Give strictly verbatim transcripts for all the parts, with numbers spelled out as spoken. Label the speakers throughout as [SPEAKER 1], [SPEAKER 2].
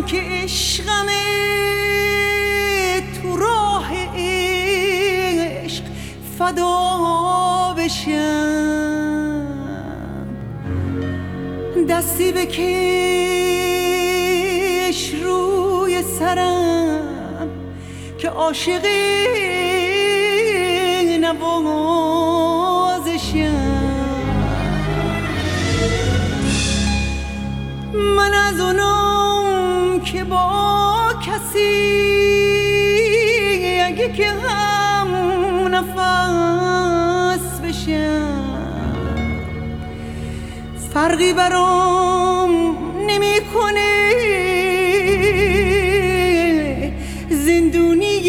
[SPEAKER 1] که عشقم تو راه عشق فدا بشم، دستی بکش روی سرم که عاشق نوازشم. من از اونم که با کسی اگه که هم نفس بشم، فرقی برام نمیکنه زندونی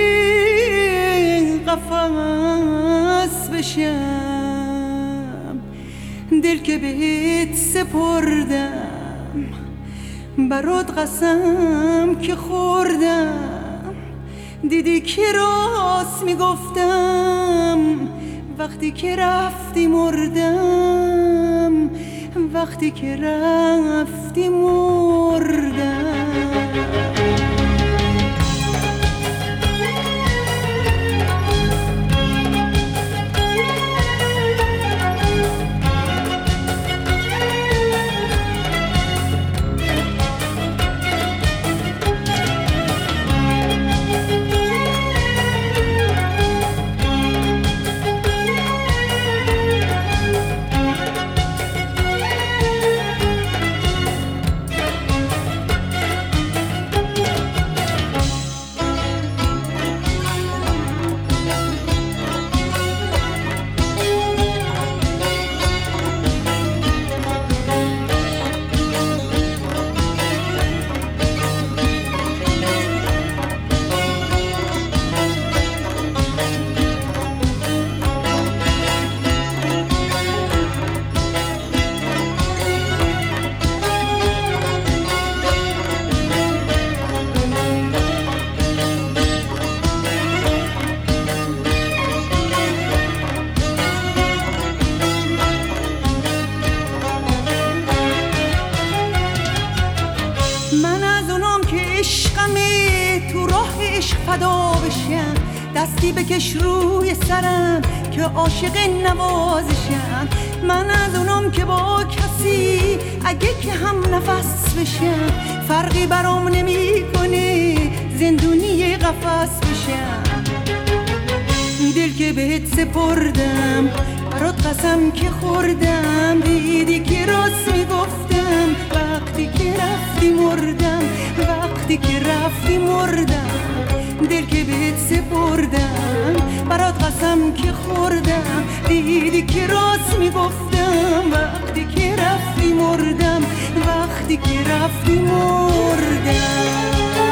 [SPEAKER 1] قفس بشم. دل که بهت سپردم برات قسم که خوردم، دیدی که راست میگفتم وقتی که رفتی مردم، وقتی که رفتی مردم. دستی بکش روی سرم که عاشق نوازشم. من از اونم که با کسی اگه که هم نفس بشم، فرقی برام نمیکنه زندونی قفس بشم. دل که بهت سپردم برات قسم که خوردم، دیدی که راست میگفتم وقتی که رفتی مردم، وقتی که رفتی مردم. دل که بهت سپردم برات قسم که خوردم، دیدی که راست میگفتم وقتی که رفتی مردم، وقتی که رفتی مردم.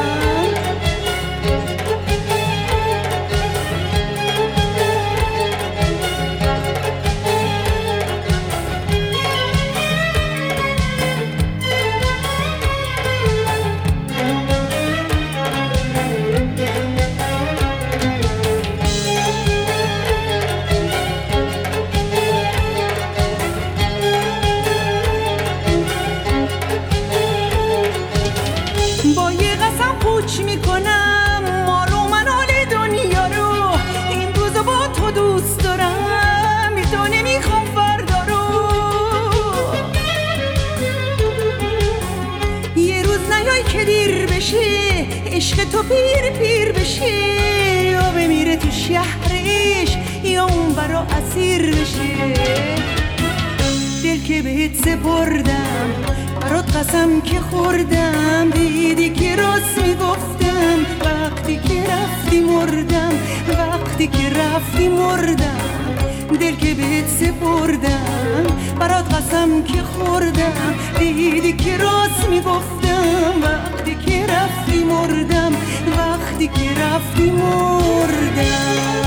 [SPEAKER 1] عشق تو پیر پیر بشه یا بمیره تو شهرش یا اون برا اسیر بشه. دل که بهت سپردم برات قسم که خوردم، دیدی که راست میگفتم وقتی که رفتی مردم، وقتی که رفتی مردم. دل که بهت سپردم برات قسم که خوردم، دیدی که راست میگفتم وقتی که رفتی مردم، وقتی که رفتی مردم.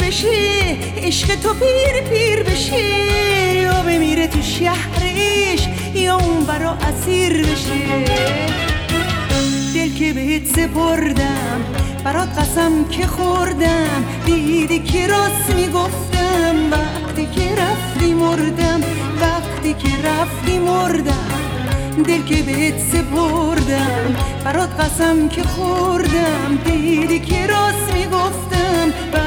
[SPEAKER 1] بشه، عشق تو پیر پیر بشه، یا بمیره تو شهرش یا اون برا اسیر بشه. دل که بهت سپردم برات قسم که خوردم، دیدی که راست میگفتم، وقتی که رفتی مردم، وقتی که رفتی مردم. دل که بهت سپردم برات قسم که خوردم، دیدی که راست میگفتم،